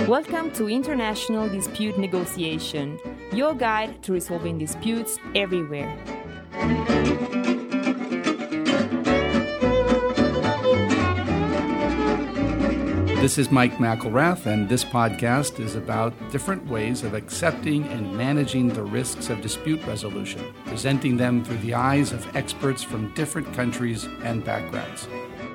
Welcome to International Dispute Negotiation, your guide to resolving disputes everywhere. This is Mike McElrath, and this podcast is about different ways of accepting and managing the risks of dispute resolution, presenting them through the eyes of experts from different countries and backgrounds.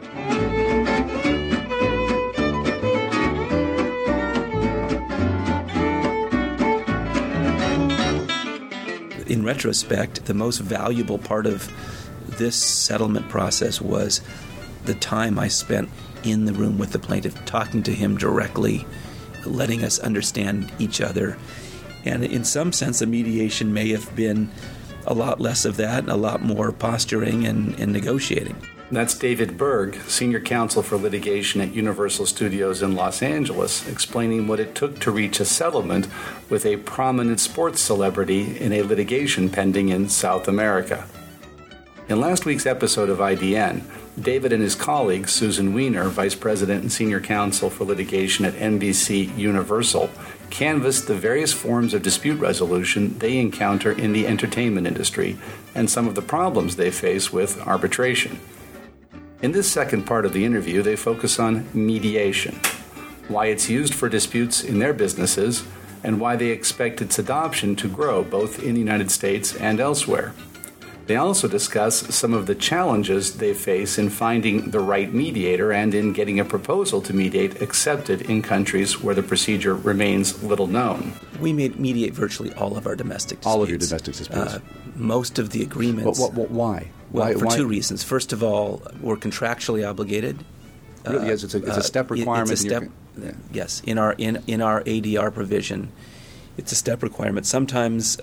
In retrospect, the most valuable part of this settlement process was the time I spent in the room with the plaintiff, talking to him directly, letting us understand each other. And in some sense, the mediation may have been a lot less of that and a lot more posturing and negotiating. That's David Berg, Senior Counsel for Litigation at Universal Studios in Los Angeles, explaining what it took to reach a settlement with a prominent sports celebrity in a litigation pending in South America. In last week's episode of IDN, David and his colleague, Susan Weiner, Vice President and Senior Counsel for Litigation at NBC Universal, canvassed the various forms of dispute resolution they encounter in the entertainment industry and some of the problems they face with arbitration. In this second part of the interview, they focus on mediation, why it's used for disputes in their businesses, and why they expect its adoption to grow both in the United States and elsewhere. They also discuss some of the challenges they face in finding the right mediator and in getting a proposal to mediate accepted in countries where the procedure remains little known. We mediate virtually all of our domestic disputes. All of your domestic disputes? Most of the agreements. Why? Well, for two reasons. First of all, we're contractually obligated. Really, yes, it's a step requirement. It's a step. Yes, in our ADR provision, it's a step requirement. Sometimes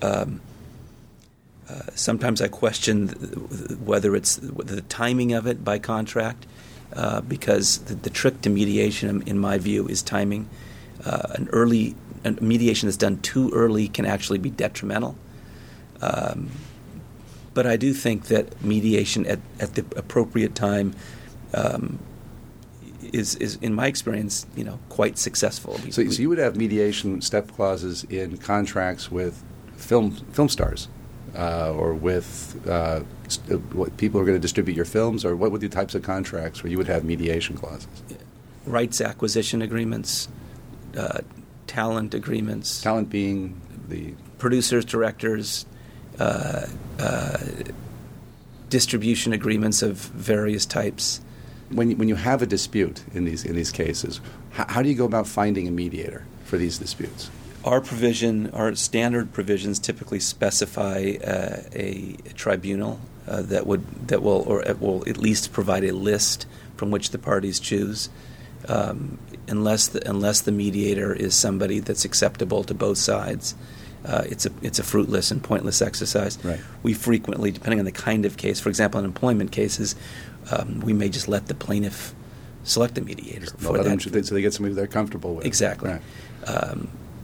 I question whether it's the timing of it by contract, because the trick to mediation, in my view, is timing. A mediation that's done too early can actually be detrimental. But I do think that mediation at the appropriate time is, in my experience, quite successful. So you would have mediation step clauses in contracts with film stars, or with what people are going to distribute your films, or what would the types of contracts where you would have mediation clauses? Rights acquisition agreements, talent agreements. Talent being the producers, directors. Distribution agreements of various types. When you have a dispute in these cases, how do you go about finding a mediator for these disputes? Our standard provisions typically specify a tribunal that will at least provide a list from which the parties choose. Unless the mediator is somebody that's acceptable to both sides. It's a fruitless and pointless exercise. Right. We frequently, depending on the kind of case, for example, in employment cases, we may just let the plaintiff select a mediator. So they get somebody they're comfortable with. Exactly. Right.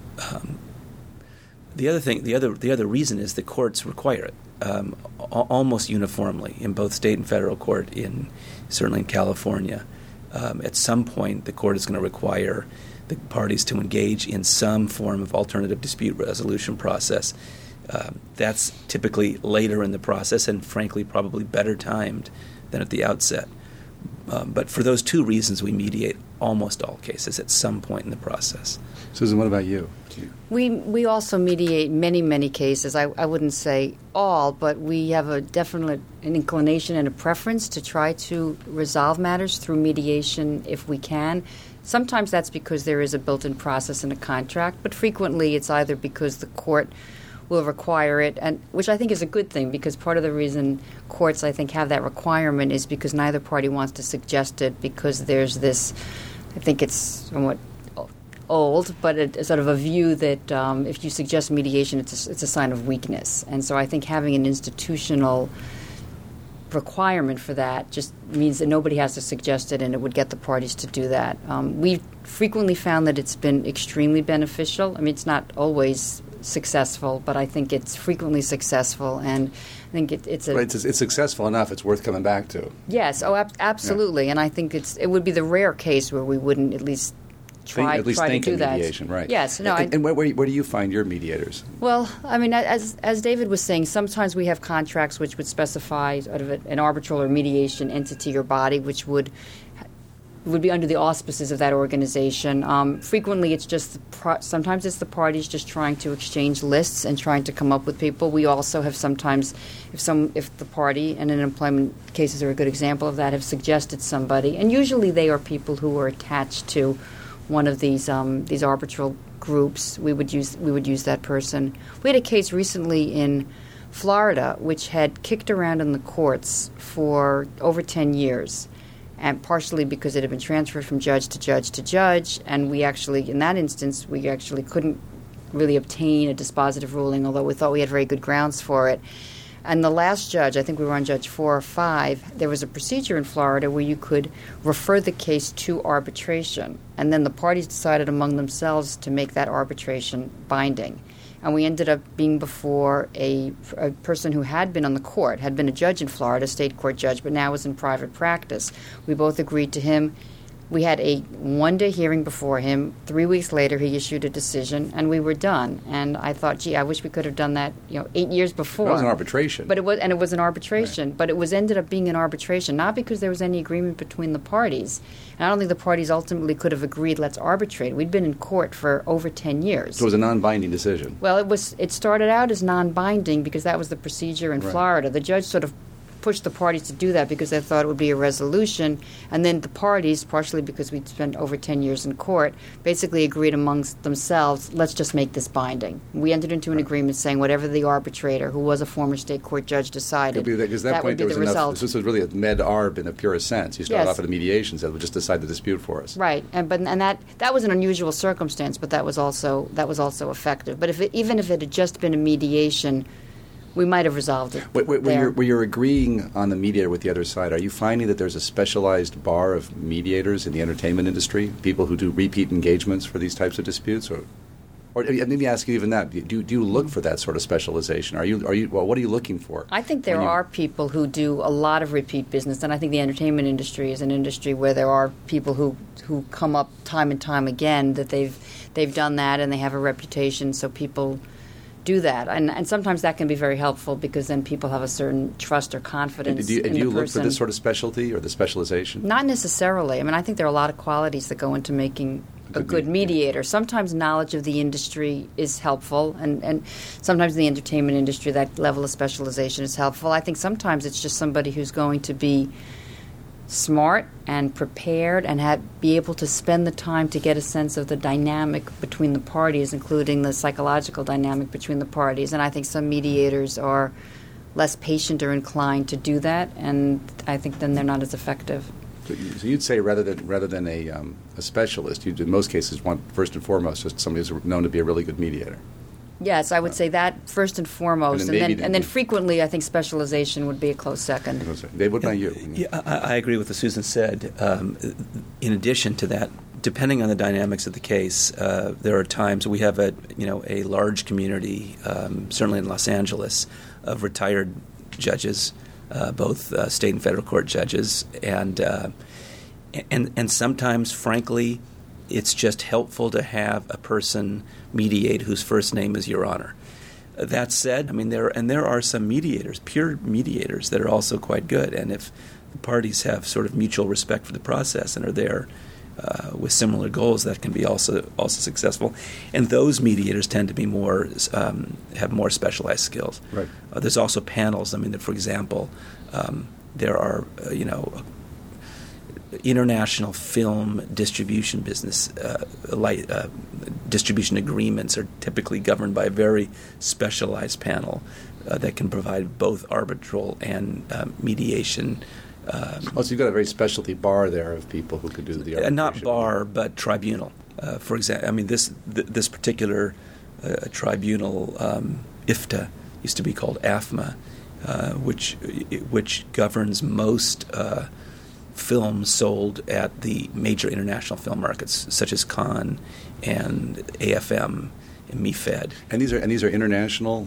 The other reason is the courts require it almost uniformly in both state and federal court. Certainly in California, at some point the court is going to require the parties to engage in some form of alternative dispute resolution process. That's typically later in the process and, frankly, probably better timed than at the outset. But for those two reasons, we mediate almost all cases at some point in the process. Susan, what about you? We also mediate many cases. I wouldn't say all, but we have an inclination and a preference to try to resolve matters through mediation if we can. Sometimes that's because there is a built-in process in a contract, but frequently it's either because the court will require it, and which I think is a good thing, because part of the reason courts, I think, have that requirement is because neither party wants to suggest it, because there's this, I think it's somewhat old, but a sort of a view that if you suggest mediation, it's a sign of weakness. And so I think having an institutional requirement for that just means that nobody has to suggest it, and it would get the parties to do that. We've frequently found that it's been extremely beneficial. I mean, it's not always successful, but I think it's frequently successful, and I think it's successful enough. It's worth coming back to. Yes, absolutely, yeah. And I think it would be the rare case where we wouldn't at least try to do that. Mediation, right? Yes. No. And where do you find your mediators? Well, I mean, as David was saying, sometimes we have contracts which would specify sort of an arbitral or mediation entity or body, which would be under the auspices of that organization. Frequently, it's just sometimes it's the parties just trying to exchange lists and trying to come up with people. We also have sometimes, if the party, and in employment cases are a good example of that, have suggested somebody, and usually they are people who are attached to one of these arbitral groups. We would use that person. We had a case recently in Florida which had kicked around in the courts for over 10 years. And partially because it had been transferred from judge to judge to judge, and we actually, in that instance, we actually couldn't really obtain a dispositive ruling, although we thought we had very good grounds for it. And the last judge, I think we were on Judge 4 or 5, there was a procedure in Florida where you could refer the case to arbitration, and then the parties decided among themselves to make that arbitration binding. And we ended up being before a person who had been on the court, had been a judge in Florida, state court judge, but now was in private practice. We both agreed to him. We had a one-day hearing before him. 3 weeks later, he issued a decision, and we were done. And I thought, gee, I wish we could have done that, 8 years before. It was an arbitration. But it was an arbitration. Right. But it ended up being an arbitration, not because there was any agreement between the parties. And I don't think the parties ultimately could have agreed, let's arbitrate. We'd been in court for over 10 years. So it was a non-binding decision. Well, it started out as non-binding because that was the procedure in Florida. The judge sort of pushed the parties to do that because they thought it would be a resolution, and then the parties, partially because we'd spent over 10 years in court, basically agreed amongst themselves, let's just make this binding. We entered into an agreement saying whatever the arbitrator, who was a former state court judge, decided, because that point would be the result. This was really a med-arb in a purest sense. You started off at a mediation, so we'll just decide the dispute for us. Right, and that was an unusual circumstance, but that was also effective. But even if it had just been a mediation, we might have resolved it. Where you're agreeing on the mediator with the other side, are you finding that there's a specialized bar of mediators in the entertainment industry, people who do repeat engagements for these types of disputes? Or let me ask you even that. Do you look for that sort of specialization? What are you looking for? I think there are people who do a lot of repeat business, and I think the entertainment industry is an industry where there are people who come up time and time again that they've done that and they have a reputation, so people do that, and sometimes that can be very helpful because then people have a certain trust or confidence in the person. Do you look for this sort of specialty or the specialization? Not necessarily. I mean, I think there are a lot of qualities that go into making a good mediator. Sometimes knowledge of the industry is helpful, and sometimes in the entertainment industry that level of specialization is helpful. I think sometimes it's just somebody who's going to be smart and prepared and be able to spend the time to get a sense of the dynamic between the parties, including the psychological dynamic between the parties. And I think some mediators are less patient or inclined to do that, and I think then they're not as effective. So you'd say rather than a specialist, you'd in most cases want first and foremost just somebody who's known to be a really good mediator. Yes, I would say that first and foremost, and then frequently I think specialization would be a close second. Dave, what about you? Yeah, I agree with what Susan said. In addition to that, depending on the dynamics of the case, there are times we have a large community, certainly in Los Angeles, of retired judges, both state and federal court judges, and sometimes, frankly, it's just helpful to have a person mediate whose first name is Your Honor. That said, I mean, there are some mediators, pure mediators, that are also quite good. And if the parties have sort of mutual respect for the process and are there with similar goals, that can be also successful. And those mediators tend to be have more specialized skills. Right. There's also panels. I mean, for example, there are international film distribution business distribution agreements are typically governed by a very specialized panel that can provide both arbitral and mediation. So you've got a very specialty bar there of people who could do the arbitration. Not bar, but tribunal. For example, I mean this particular tribunal, IFTA, used to be called AFMA, which governs most films sold at the major international film markets, such as Cannes and AFM and MIFED. And these are international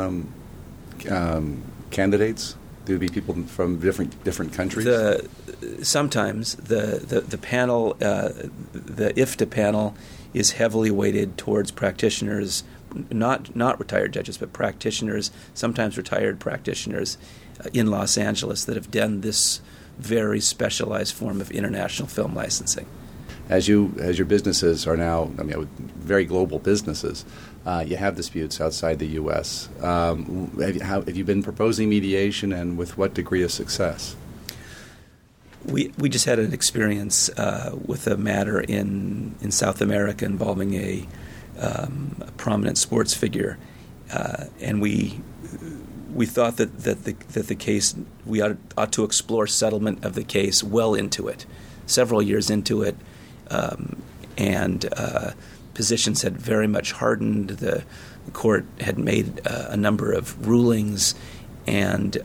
candidates. There would be people from different countries. Sometimes the panel the IFTA panel is heavily weighted towards practitioners, not retired judges, but practitioners, sometimes retired practitioners in Los Angeles that have done this very specialized form of international film licensing. As your businesses are now, very global businesses, you have disputes outside the U.S. Have you been proposing mediation, and with what degree of success? We just had an experience with a matter in South America involving a prominent sports figure, and we thought that the case, we ought to explore settlement of the case well into it, several years into it, and positions had very much hardened. The court had made a number of rulings, and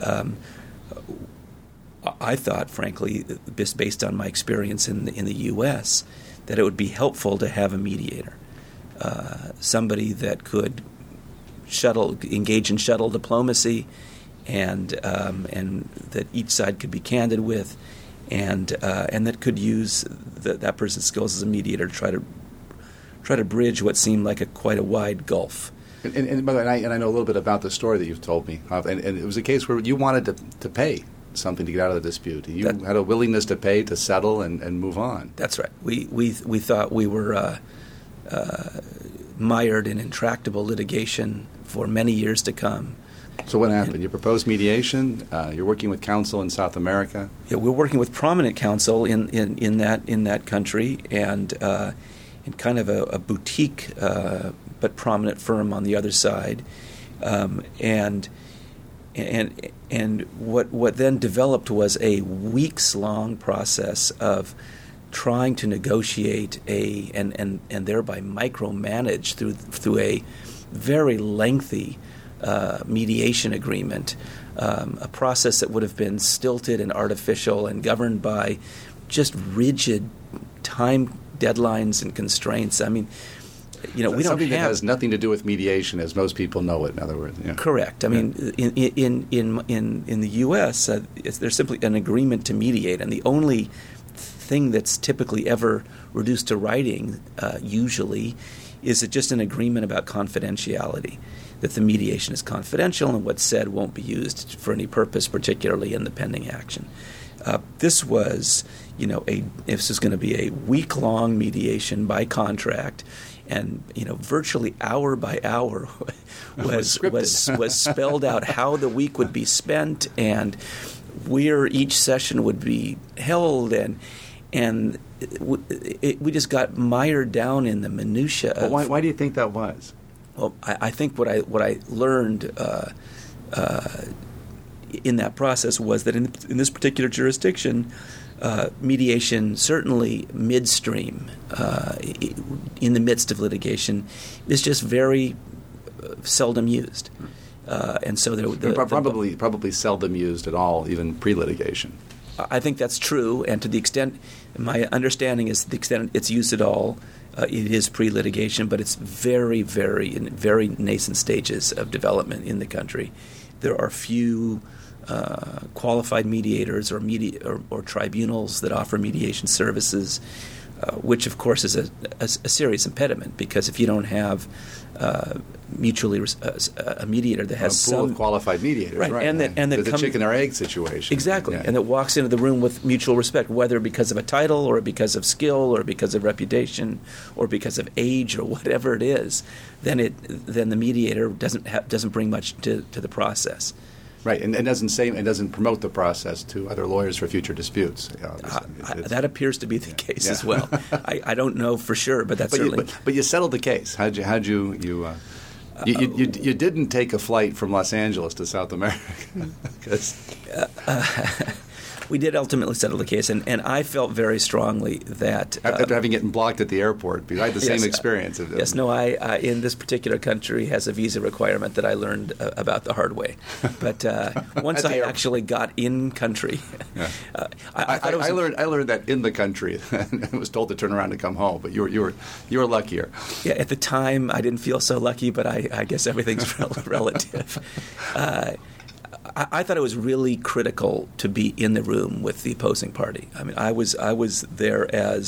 I thought, frankly, just based on my experience in the U.S., that it would be helpful to have a mediator, somebody that could engage in shuttle diplomacy, and that each side could be candid with, and that could use that person's skills as a mediator to try to bridge what seemed like quite a wide gulf. And by the way, I know a little bit about the story that you've told me of, and it was a case where you wanted to pay something to get out of the dispute. You had a willingness to pay to settle and move on. That's right. We thought we were mired in intractable litigation for many years to come. So what happened? You proposed mediation. You're working with counsel in South America. Yeah, we're working with prominent counsel in that country, and kind of a boutique but prominent firm on the other side, and what then developed was a weeks-long process of trying to negotiate and thereby micromanage through a very lengthy mediation agreement, a process that would have been stilted and artificial and governed by just rigid time deadlines and constraints. We don't have something that has nothing to do with mediation, as most people know it. In other words, correct. In the U.S., there's simply an agreement to mediate, and the only thing that's typically ever reduced to writing, usually, is just an agreement about confidentiality, that the mediation is confidential and what's said won't be used for any purpose, particularly in the pending action. This was, this was going to be a week-long mediation by contract, and virtually hour by hour was spelled out how the week would be spent and where each session would be held, and we just got mired down in the minutia. Well, why do you think that was? Well, I think what I learned in that process was that in this particular jurisdiction, mediation, certainly midstream, in the midst of litigation, is just very seldom used, and so probably seldom used at all, even pre-litigation. I think that's true, and to the extent my understanding is, to the extent it's used at all, it is pre-litigation, but it's very, very in very nascent stages of development in the country. There are few qualified mediators or tribunals that offer mediation services, which of course is a serious impediment, because if you don't have mutually a mediator that has a pool of qualified mediators, right? And that the chicken or egg situation, exactly, yeah. And that walks into the room with mutual respect, whether because of a title or because of skill or because of reputation or because of age or whatever it is, then the mediator doesn't bring much to the process. Right, and doesn't promote the process to other lawyers for future disputes. That appears to be the case as well. I don't know for sure, but that's certainly. But you settled the case. You didn't take a flight from Los Angeles to South America. We did ultimately settle the case, and I felt very strongly that after having gotten blocked at the airport, because I had the same experience. I in this particular country has a visa requirement that I learned about the hard way. But once I actually got in country, I learned that in the country, and was told to turn around and come home. But you were luckier. Yeah, at the time I didn't feel so lucky, but I guess everything's relative. I thought it was really critical to be in the room with the opposing party. I mean, I was there as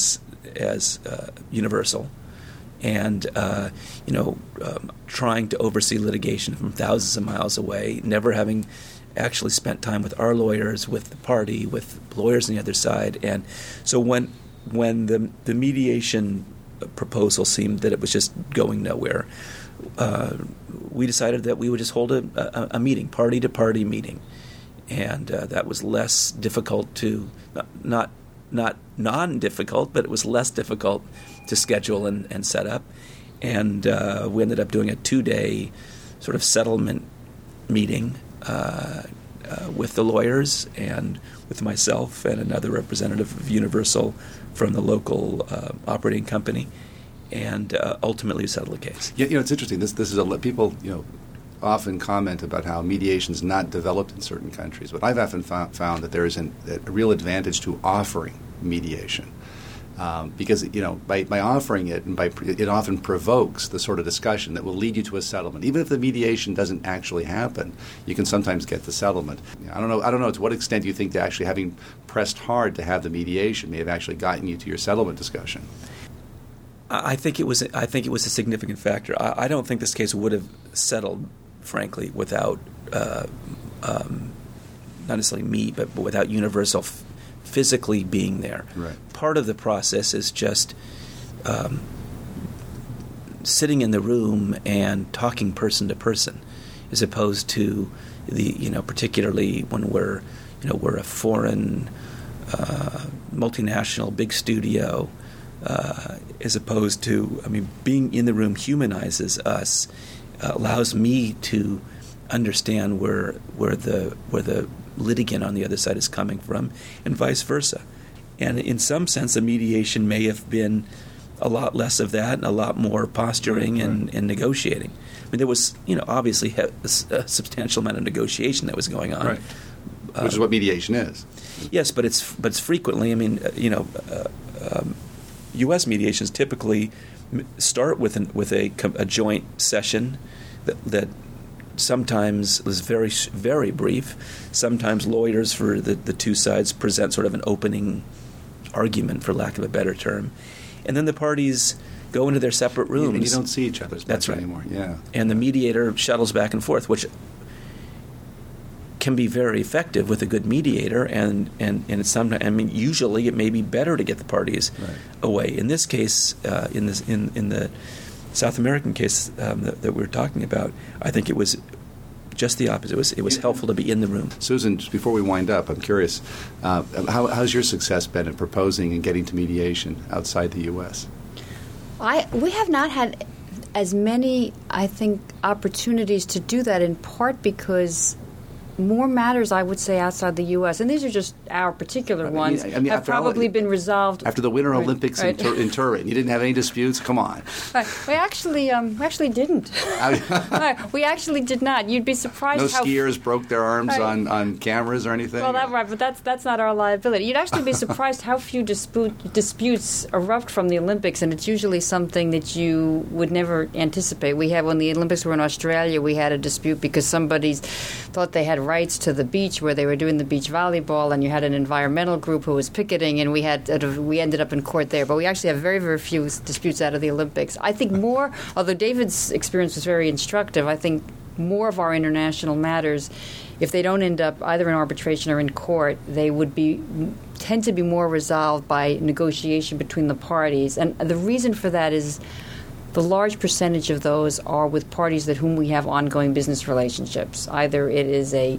as Universal, and trying to oversee litigation from thousands of miles away, never having actually spent time with our lawyers, with the party, with lawyers on the other side. And so when the mediation proposal seemed that it was just going nowhere, we decided that we would just hold a meeting, party-to-party meeting. And that was less difficult to, not non-difficult, but it was less difficult to schedule and set up. And we ended up doing a 2-day sort of settlement meeting with the lawyers and with myself and another representative of Universal from the local operating company, and ultimately settled the case. Yeah, it's interesting. This is people often comment about how mediation is not developed in certain countries, but I've often found that there is a real advantage to offering mediation. Because by offering it, and it often provokes the sort of discussion that will lead you to a settlement. Even if the mediation doesn't actually happen, you can sometimes get the settlement. I don't know to what extent you think that actually having pressed hard to have the mediation may have actually gotten you to your settlement discussion. I think it was a significant factor. I don't think this case would have settled, frankly, without not necessarily me, but without Universal physically being there. Right. Part of the process is just sitting in the room and talking person to person, as opposed to particularly when we're a foreign multinational big studio, as opposed to being in the room humanizes us, allows me to understand where the litigant on the other side is coming from, and vice versa. And in some sense, the mediation may have been a lot less of that and a lot more posturing and negotiating. There was, obviously a substantial amount of negotiation that was going on, right. Which is what mediation is. Yes, but it's frequently. U.S. mediations typically start with a joint session that sometimes is very, very brief. Sometimes lawyers for the two sides present sort of an opening argument, for lack of a better term. And then the parties go into their separate rooms. And you don't see each other's much anymore. Yeah. And the mediator shuttles back and forth, which can be very effective with a good mediator. And it's sometimes, usually it may be better to get the parties away. In this case, in the South American case that we were talking about, I think it was just the opposite. It was helpful to be in the room. Susan, just before we wind up, I'm curious, how's your success been in proposing and getting to mediation outside the U.S.? We have not had as many, I think, opportunities to do that, in part because more matters, I would say, outside the U.S., and these are just our particular ones, have probably been resolved. After the Winter Olympics in Turin, you didn't have any disputes? Come on. We actually didn't. We actually did not. You'd be surprised no skiers broke their arms on cameras or anything? Well, but that's not our liability. You'd actually be surprised how few disputes erupt from the Olympics, and it's usually something that you would never anticipate. When the Olympics were in Australia, we had a dispute because somebody thought they had rights to the beach where they were doing the beach volleyball, and you had an environmental group who was picketing, and we ended up in court there. But we actually have very, very few disputes out of the Olympics. I think more, although David's experience was very instructive, I think more of our international matters, if they don't end up either in arbitration or in court, they would tend to be more resolved by negotiation between the parties. And the reason for that is the large percentage of those are with parties with whom we have ongoing business relationships. Either it is an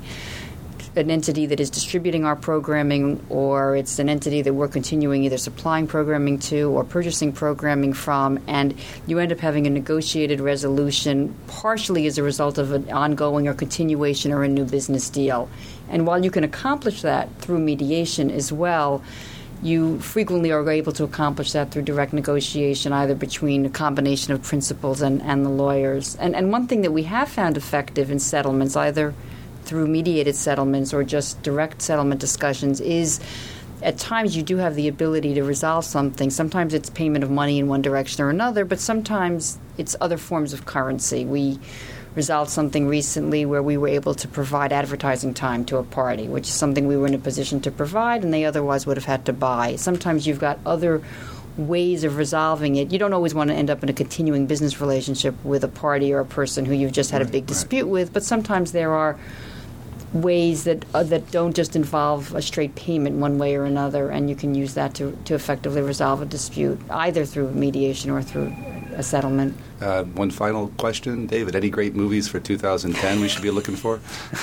entity that is distributing our programming, or it's an entity that we're continuing either supplying programming to or purchasing programming from, and you end up having a negotiated resolution partially as a result of an ongoing or continuation or a new business deal. And while you can accomplish that through mediation as well, you frequently are able to accomplish that through direct negotiation, either between a combination of principals and the lawyers. And one thing that we have found effective in settlements, either through mediated settlements or just direct settlement discussions, is at times you do have the ability to resolve something. Sometimes it's payment of money in one direction or another, but sometimes it's other forms of currency. We resolved something recently where we were able to provide advertising time to a party, which is something we were in a position to provide and they otherwise would have had to buy. Sometimes you've got other ways of resolving it. You don't always want to end up in a continuing business relationship with a party or a person who you've just had a big dispute with, but sometimes there are ways that don't just involve a straight payment one way or another, and you can use that to effectively resolve a dispute, either through mediation or through a settlement. One final question, David. Any great movies for 2010 we should be looking for?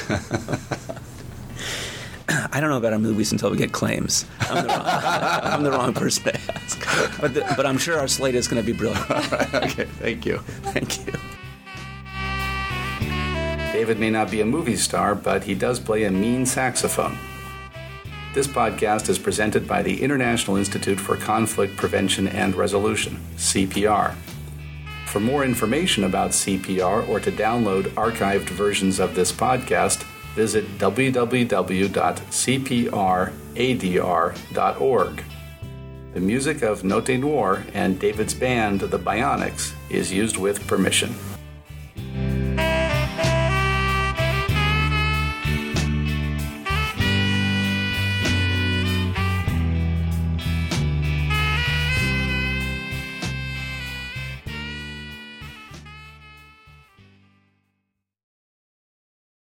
I don't know about our movies until we get claims. I'm the wrong person to ask. But I'm sure our slate is going to be brilliant. All right, okay, thank you. Thank you. David may not be a movie star, but he does play a mean saxophone. This podcast is presented by the International Institute for Conflict Prevention and Resolution, CPR. For more information about CPR or to download archived versions of this podcast, visit www.cpradr.org. The music of Note Noir and David's band, the Bionics, is used with permission.